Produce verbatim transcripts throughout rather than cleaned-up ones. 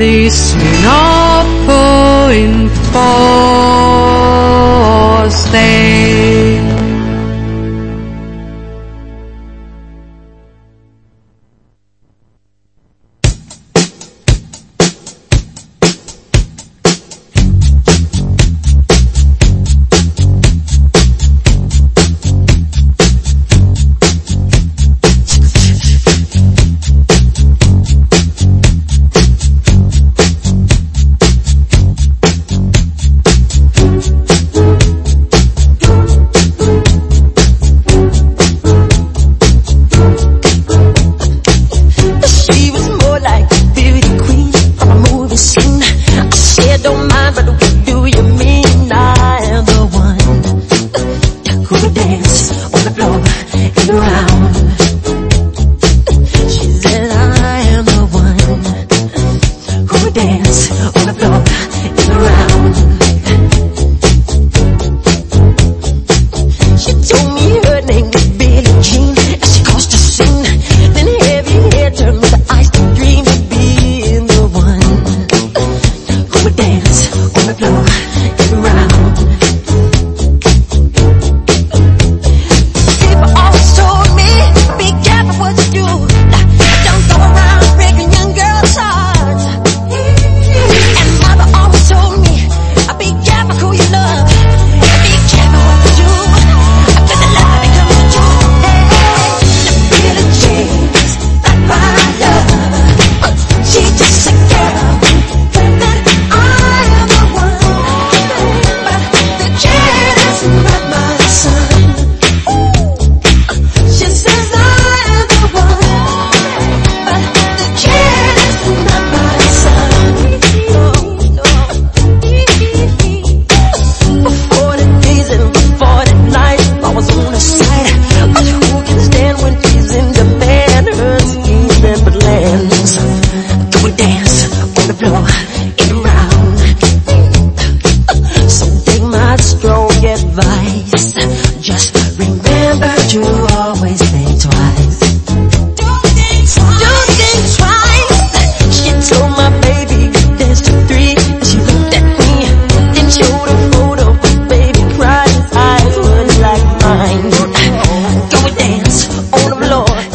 de synger på en forårsdag.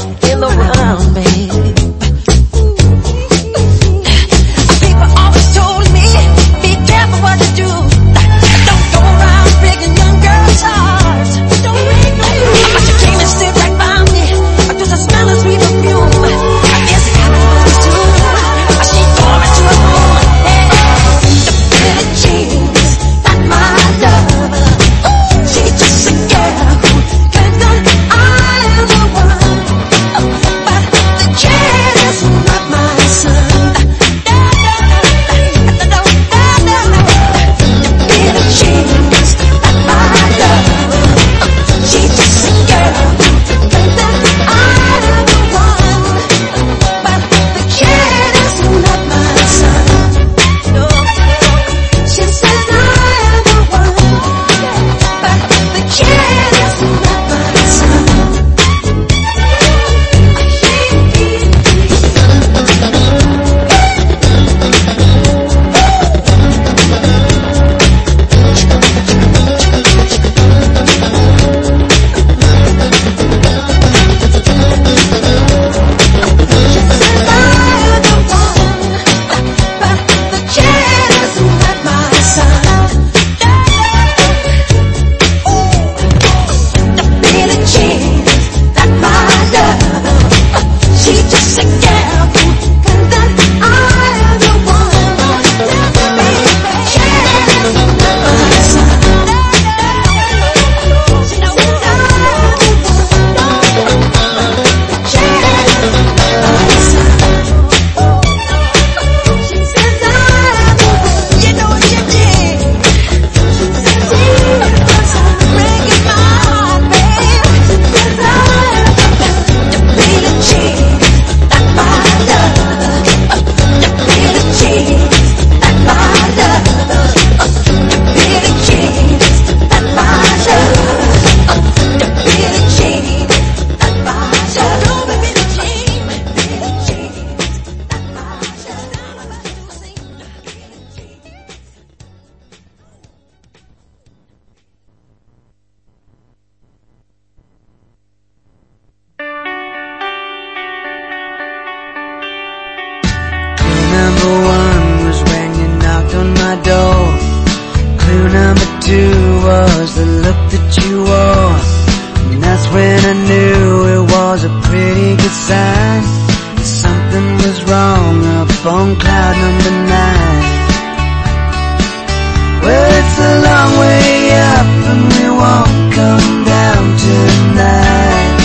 People always told a sign that something was wrong up on cloud number nine. Well, it's a long way up and we won't come down tonight.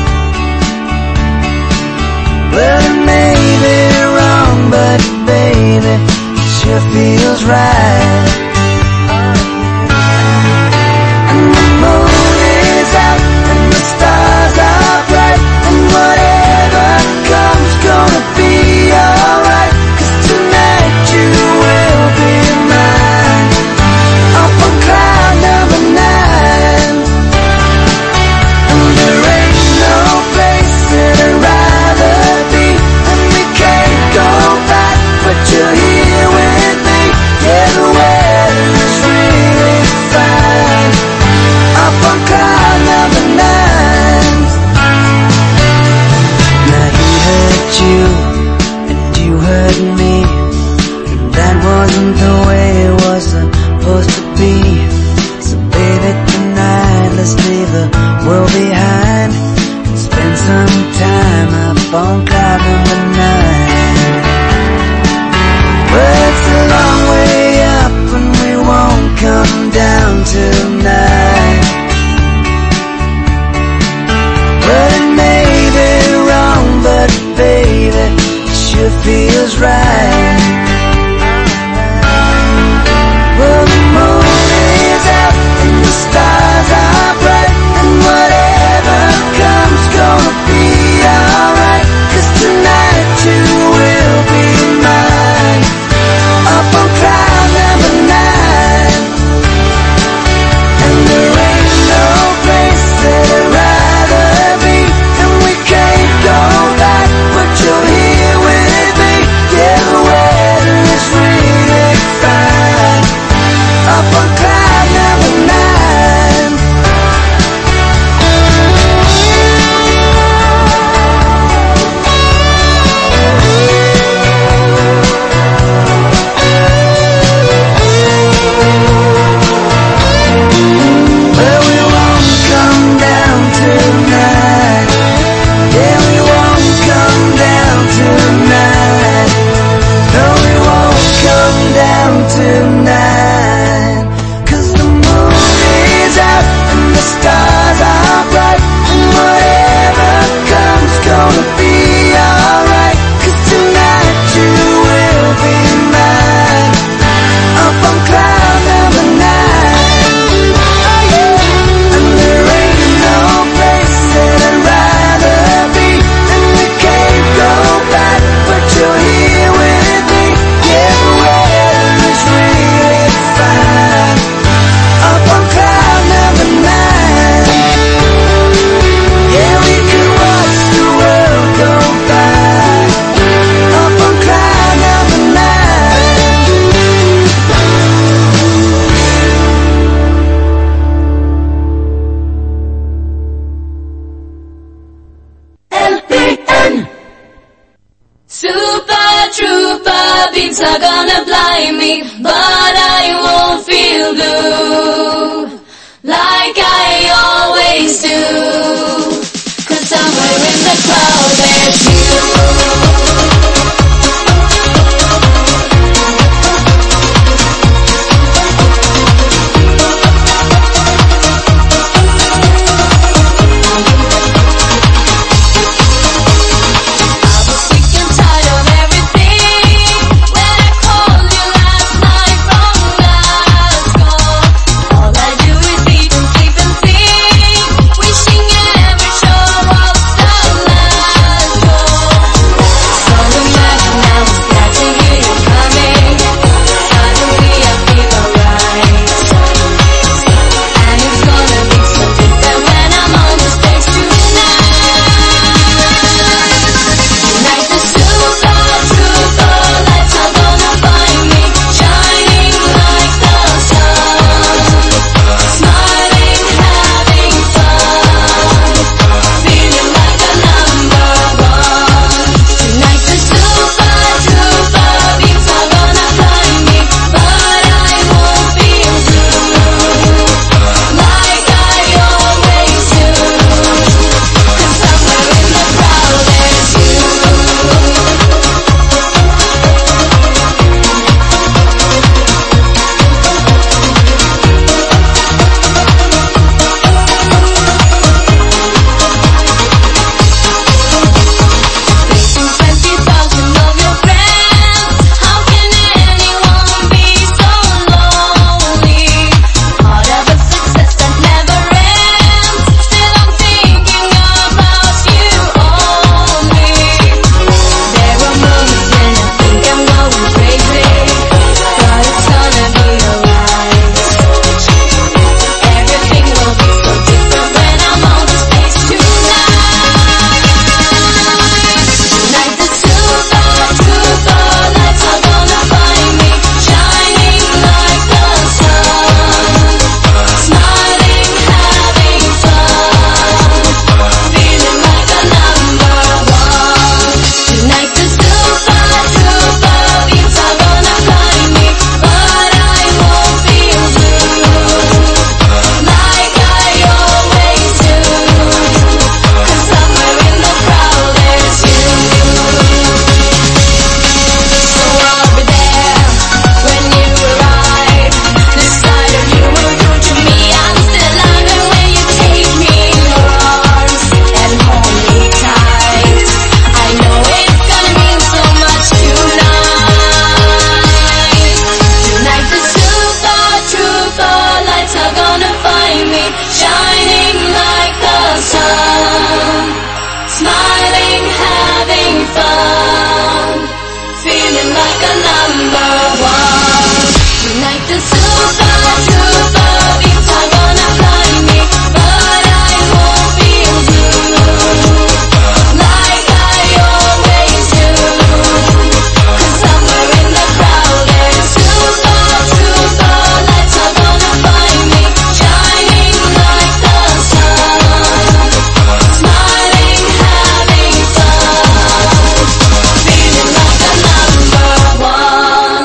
Well, it may be wrong, but baby, it sure feels right. And the moon is out and the stars are bright, and whatever comes gonna be alright, 'cause tonight you will be mine, up on cloud number nine. And there ain't no place that I'd rather be, and we can't go back, but you're here with me. Yeah, the weather is really fine, up on cloud number nine. Now he hurt you, and you hurt me, and that wasn't the way it was supposed to be. So baby, tonight let's leave the world behind and spend some time up on cloud number nine. Well, it's a long way up and we won't come down tonight. Well, it may be wrong, but baby, it sure feels right. Well, the moon is out and the stars are bright, and whatever comes gonna be alright, 'cause tonight you will be mine, up on cloud number nine. And there ain't no place that I'd rather be, and we can't go back, but you're here with me. Yeah, the weather is really fine, up on cloud number nine. Well, we won't come down tonight. Yeah, we won't come down tonight. No, we won't come down tonight. 'Cause the moon is out and the stars are bright, and whatever comes gonna be alright, 'cause tonight you will be mine, up on cloud number nine. And there ain't no place that I'd rather be, and we can't go back, but you're here with me. Yeah, the weather is really fine, up on cloud number nine. Yeah, we could watch the world go by, up on cloud number nine. L P N Super Trooper beats are gonna blind me, but I won't feel blue like I always do, 'cause somewhere in the clouds there's you. Sick and tired of everything. When I called you last night from Glasgow, all I do is eat and sleep and think, wishing the number one. Tonight the super super beats are gonna fly me, but I won't feel blue like I always do. 'Cause somewhere in the crowd there's super super lights are gonna find me, shining like the sun, smiling, having fun, feeling like the number one.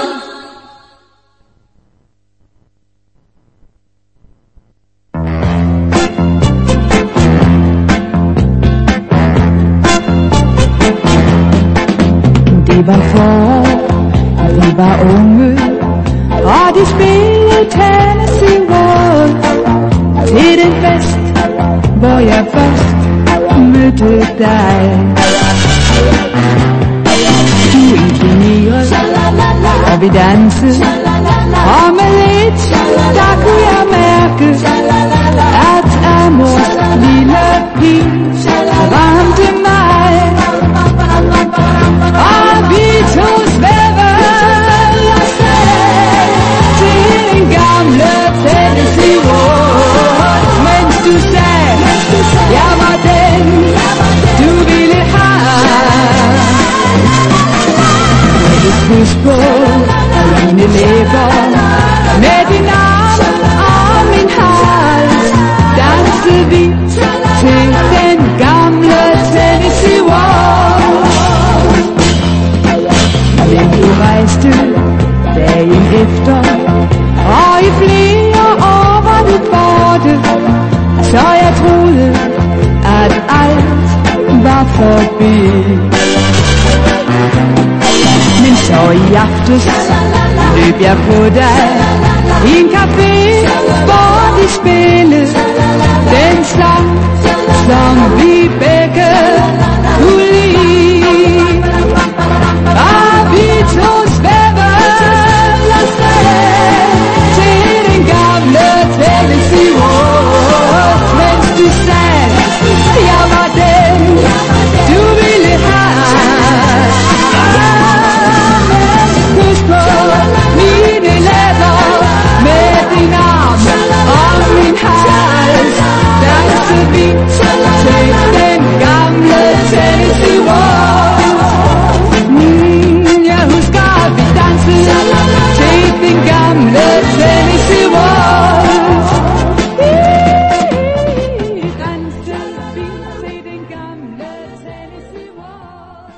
Det var forår, og vi var unge, og de spillede Tennessee Waltz til den fest, hvor jeg først mødte dig. Du imponerede, og vi dansede, og med lidt, der kunne jeg mærke, at amors lille pige ramte mig. Og vi to svævede afsted til den gamle Tennessee Waltz, mens du sagde, jeg var den, du ville have. Et kys på dine læber, med din arm om min hals, dansede vi til den gamle Tennessee Waltz. Men du rejste dagen efter, og i flere år var du borte, så jeg troede, at alt var forbi. Men så i aftes løb jeg på dig i en café, hvor de spillede den sang, som vi begge kunne lide. Og vi to svævede afsted til den gamle Tennessee Waltz, mens du sagde, jeg var den, du ville have. Kys på mine læber, med din arm om min hals, dansede vi til den gamle Tennessee Waltz. Mm, jeg husker, at vi dansede til den gamle Tennessee Waltz. Vi dansede vi til den gamle Tennessee Waltz.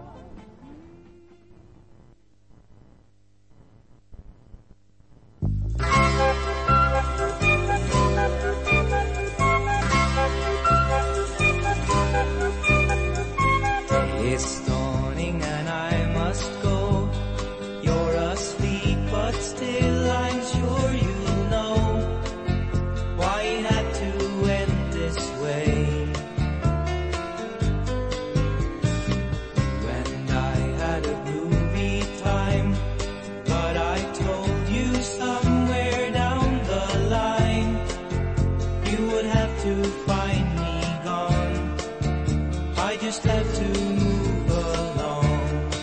It's dawning and I must go. You're asleep, but still I'm sure you know why it had to end this way. You and I had a groovy time, but I told you somewhere down the line you would have to find me gone. I just have to move along.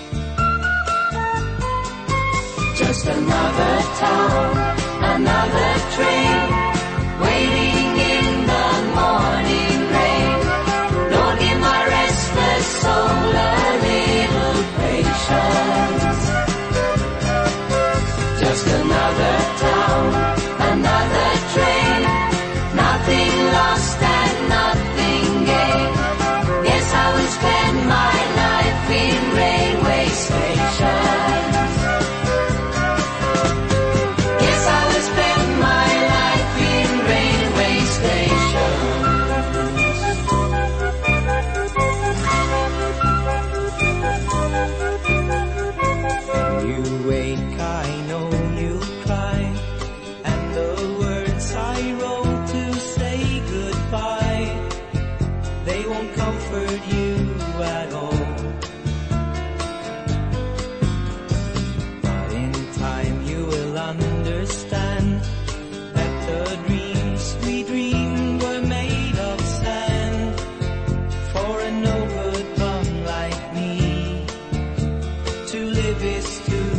Just another town, another train, waiting in the morning rain. Lord, give my restless soul a little patience. Just another town, another train, nothing lost and nothing gained. Guess I will spend my life in railway stations. Guess I will spend my life in railway stations. When you wake, I know you'll cry, and the words I wrote to say goodbye, they won't comfort you at all. But in time you will understand that the dreams we dreamed were made of sand. For a no good bum like me, to live is to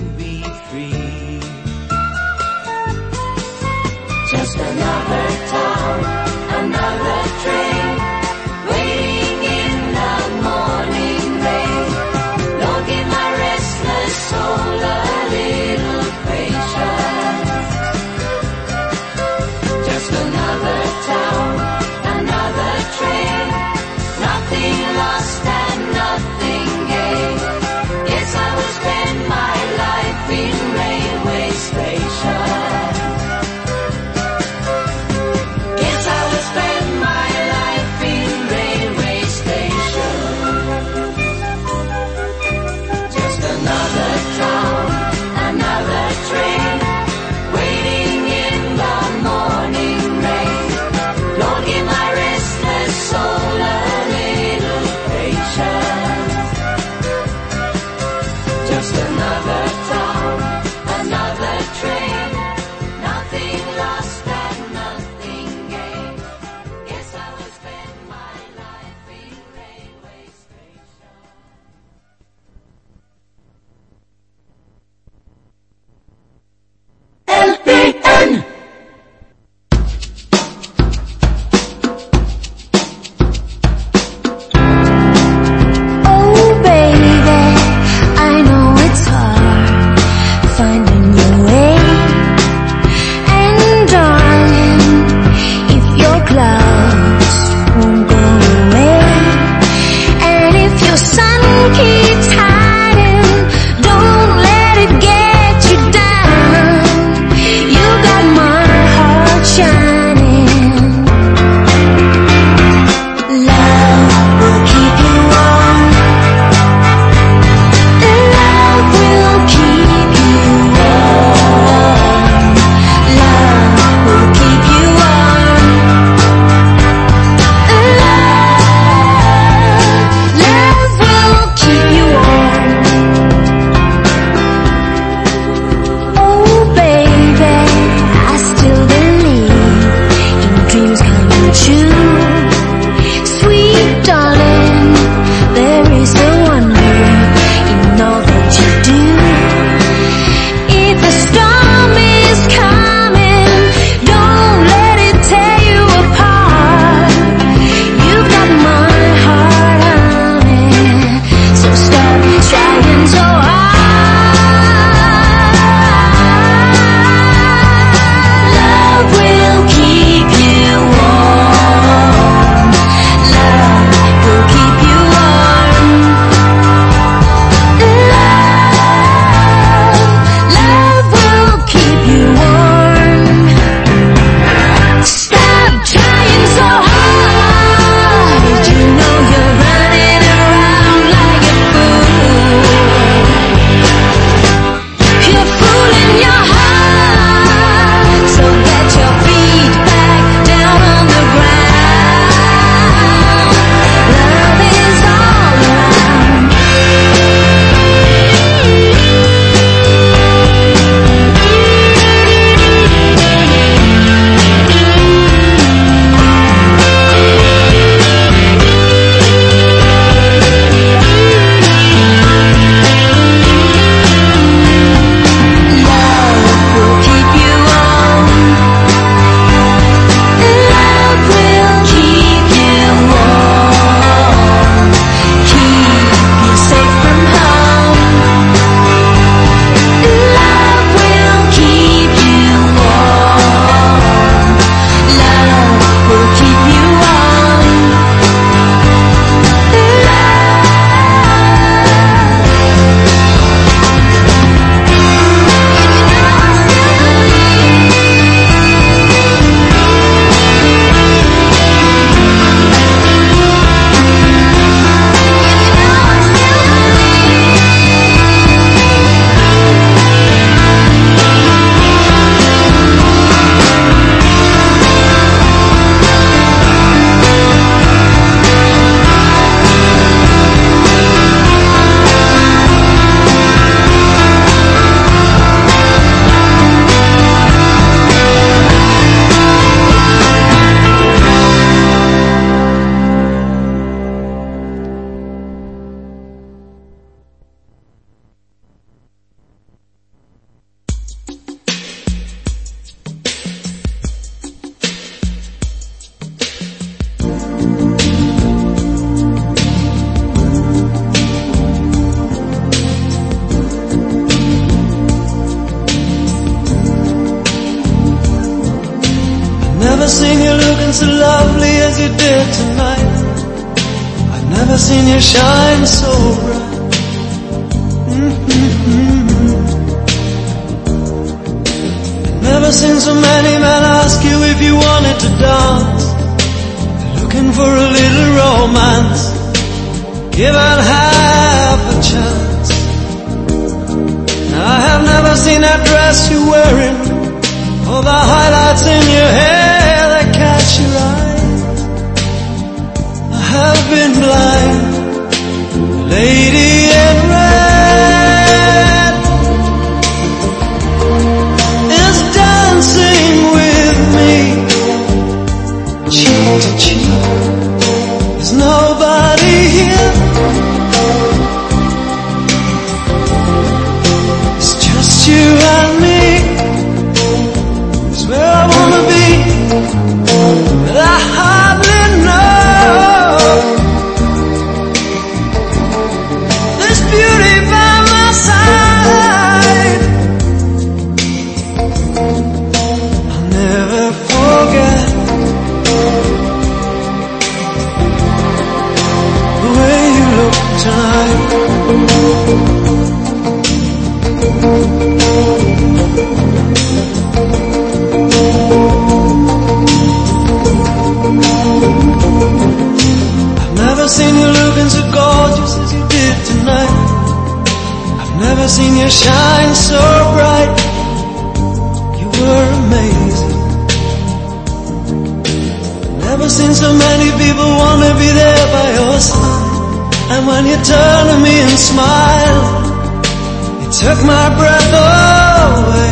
looking so lovely as you did tonight. I've never seen you shine so bright. Mm-hmm. I've never seen so many men ask you if you wanted to dance. They're looking for a little romance, given half a chance. I have never seen that dress you're wearing, or the highlights in your hair that catch your eye. I have been blind, lady in red is dancing with me, cheek to cheek. There's nobody here, it's just you and me. It's where I wanna be, but I hardly know this beauty by my side. I'll never forget the way you look tonight. I've never seen you looking so gorgeous as you did tonight. I've never seen you shine so bright. You were amazing. Never seen so many people wanna be there by your side. And when you turn to me and smile, it took my breath away.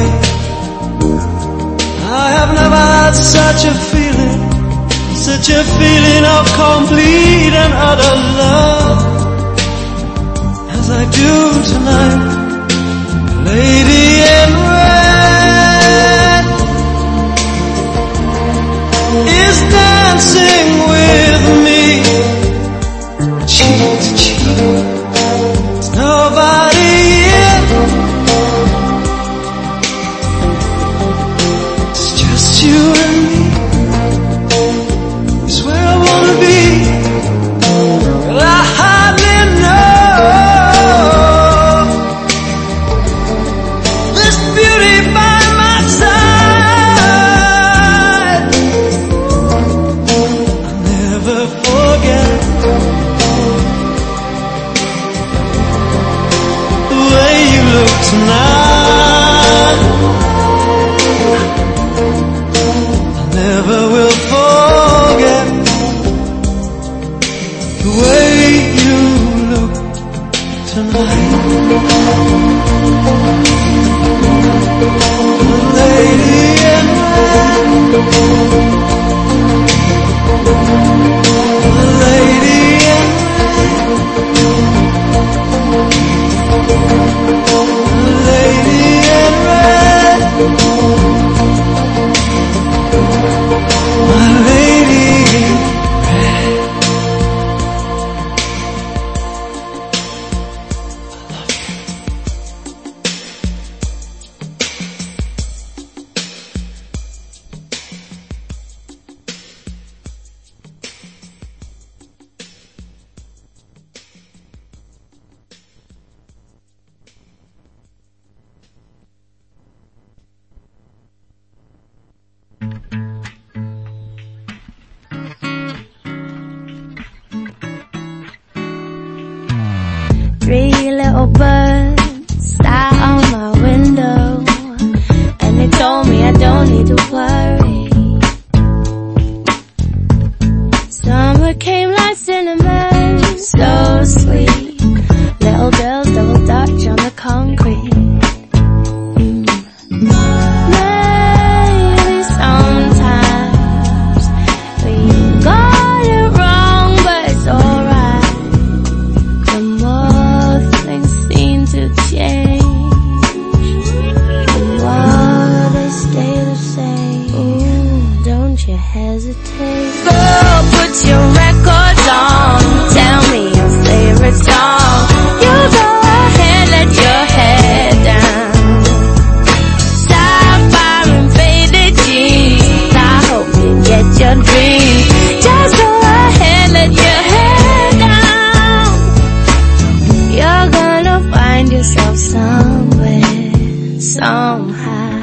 I have never had such a feeling, such a feeling of complete and utter love as I do tonight. Lady in red is dancing with me, cheek to cheek. There's nobody here, it's just you and me. It's where I wanna be, but I hardly know this beauty by my side. I'll never forget the way you look tonight. I never will forget the way you look tonight. The lady in red, the lady in red, the lady in red, my lady in red. Three little birds sat on my window, and they told me I don't need to worry. Summer came like cinnamon, so sweet. Little girls double dutch on the concrete. Mm. Maybe sometimes we got it wrong, but it's alright. The more things seem to change, the more they stay the same. Ooh, don't you hesitate. Go put your records on, tell me your favorite somehow.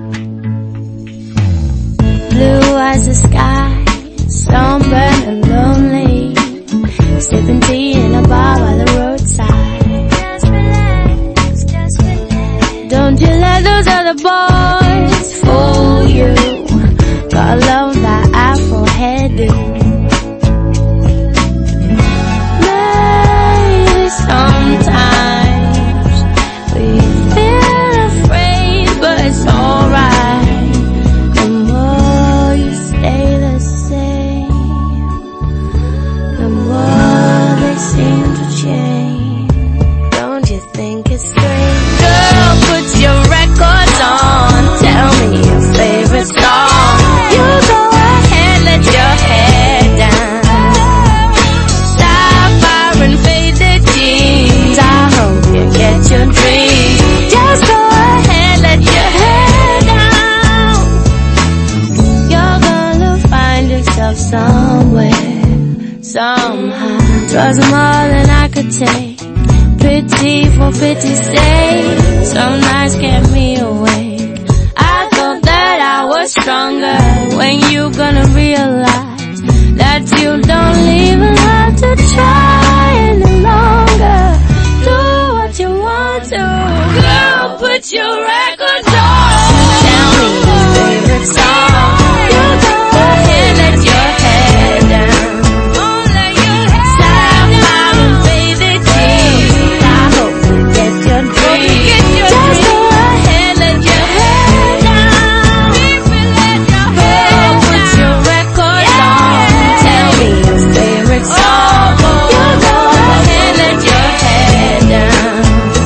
Blue as the sky, sunburned and lonely, sipping tea in a bar by the roadside. Just relax, just relax. Don't you let those other boys fool you. Gotta love that Afro hairdo. Maybe sometimes we feel afraid, but it's alright. The more you stay the same, the more they seem to change. Don't you think it's strange? Girl, put your records on. Tell me your favorite song. You go ahead, let your hair down. Sapphire and faded jeans, I hope you get your dreams. Just go ahead, let your hair down. You're gonna find yourself somewhere, somehow. Drugs are more than I could take. Pity for pity's sake. Some nights kept me awake. I thought that I was stronger. When you gonna realize that you don't even have to try any longer? Do what you want to. Girl, put your records on. Tell me your favorite song. You go ahead, let your hair down. Don't let your hair down. Sapphire and faded jeans, I hope you get your dreams. Just go ahead, let your hair down. Girl, put your records on. Tell me your favorite song. You go ahead, let your hair down.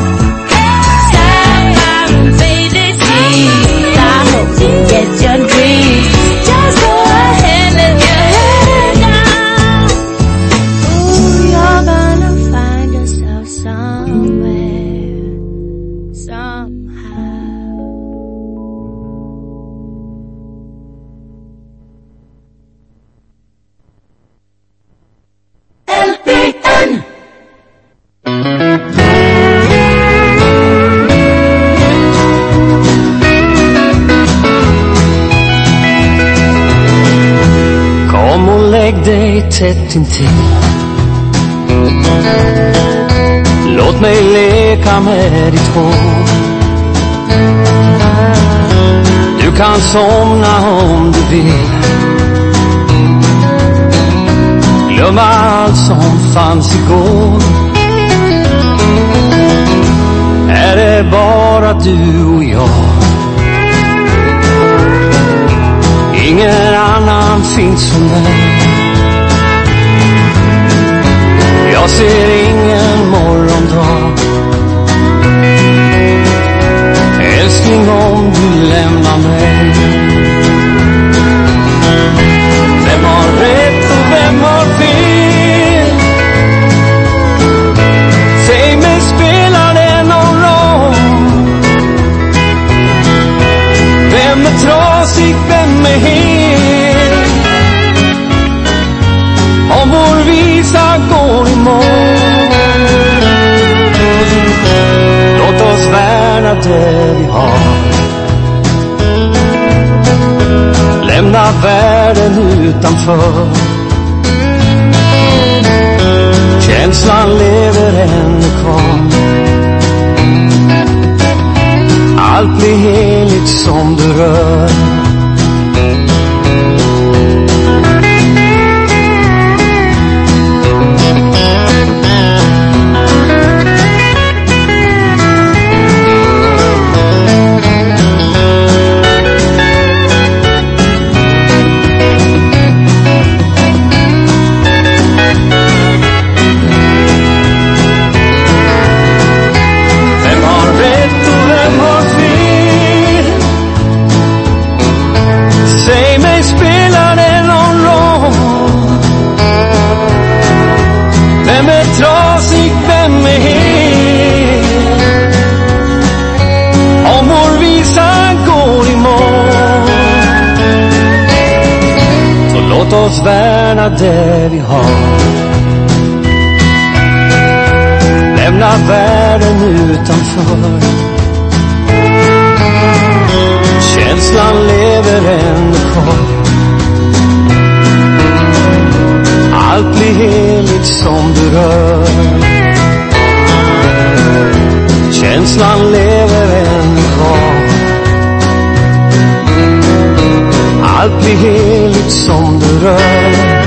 Sapphire and faded jeans, I hope you get your dreams. Just go ahead, let your hair down. Ooh, you're gonna find yourself somewhere, somehow. L P N. Kom och lägg dig tätt intill. Låt mig leka med ditt hår. Du kan somna om du vill. Glöm allt som fanns igår. Är det bara du och jag? Ingen annan finns som dig. Jag ser ingen morgondag. Älskling, om du lämnar mig. Vem har rätt och vem har fel? Säg mig, spelar det någon roll? Vem är trasig, vem är hel? Om vår visa går i mål, låt oss värna det vi har. Lämna världen utanför. Känslan lever ännu kvar. Allt blir heligt som du rör. Låt oss värna det vi har. Lämna världen utanför. det heligt som det rör.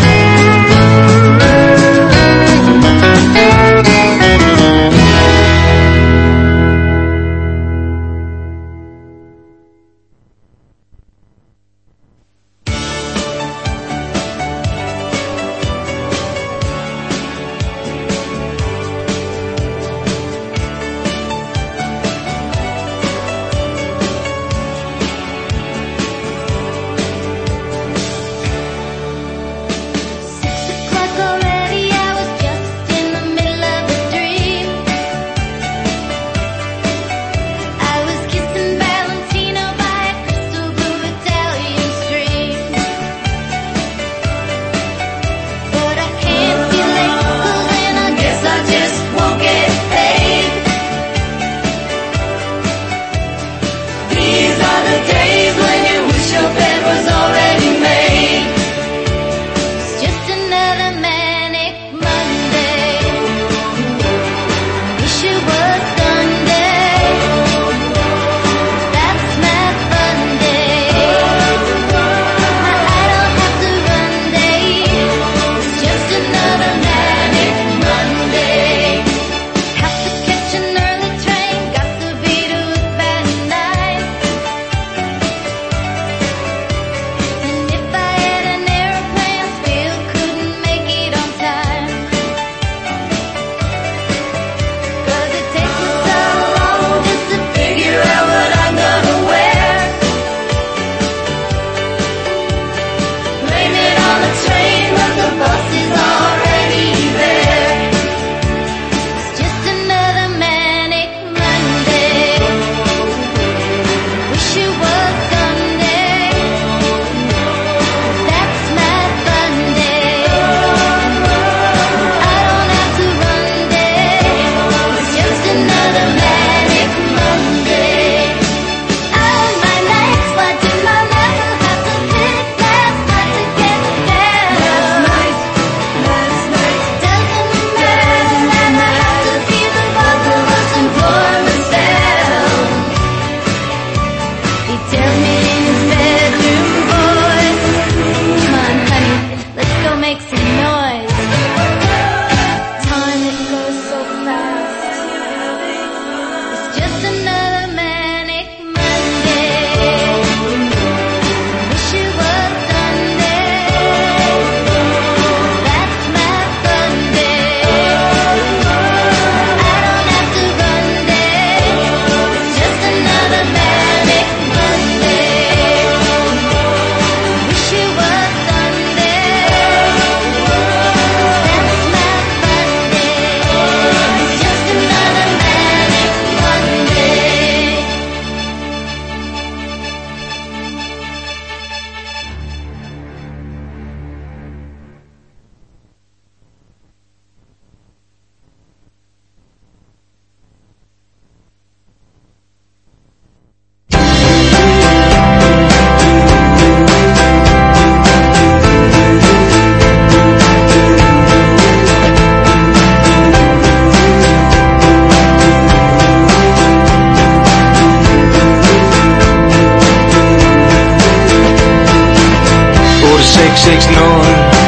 seks seks nul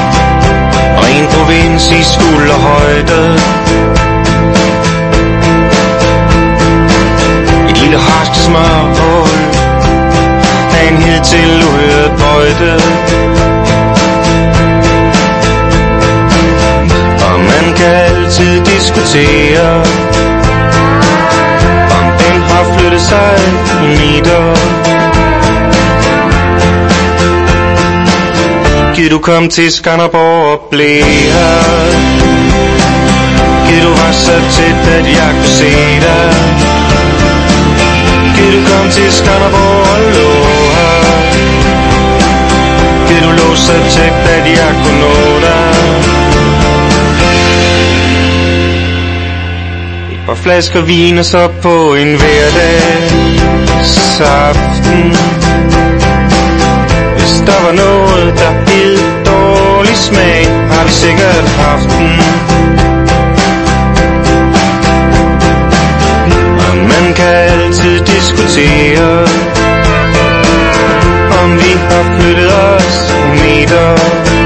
og en provins i skulderhøjde. Et lille harsk smørhul af en hidtil uhørt bøjde. Og man kan altid diskutere, om den har flyttet sig i meter. Giv du kom til Skanderborg og blev her. Giv du var så tæt, at jeg kunne se dig. Giv du kom til Skanderborg og lå her. Giv du lå så tæt, at jeg kunne nå dig. Et par flasker vin og så på en hverdagsaften. Hvis der var noget, der hed dårlig smag, har vi sikkert haft den. Og man kan altid diskutere, om vi har flyttet os meter.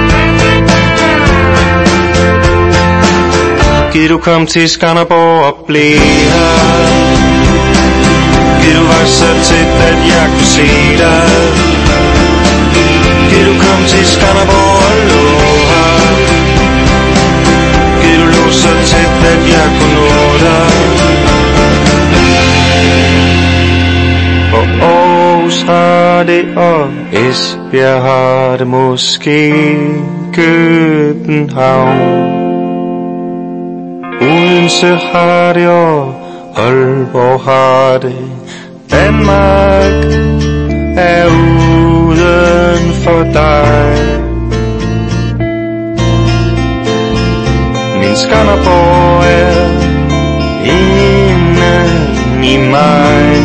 Giv du kom til Skanderborg og blev her. Giv du var så tæt, at jeg kunne se dig. Giv du kom til Skanderborg og lå her. Giv du lå så tæt, at jeg kunne nå dig. Og Aarhus har det, og Esbjerg har det, måske København. Odense har det, og Aalborg har det. Danmark er uden for dig. Min Skanderborg er inden i mig.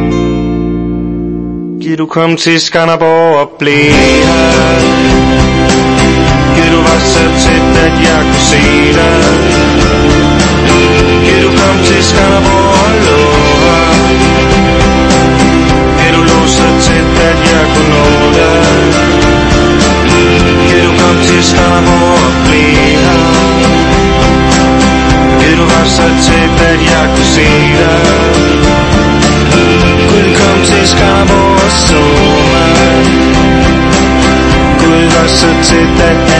Giv du kom til Skanderborg og blev her. Giv du var så tæt, at jeg kunne se dig. Giv du kom til Skanderborg og lå her. Giv du lå så tæt, at jeg kunne nå dig. Giv du kom til Skanderborg og blev her. Giv du var så tæt, at jeg kunne se dig. Gud kom til Skanderborg og så mig. Gud var så tæt, at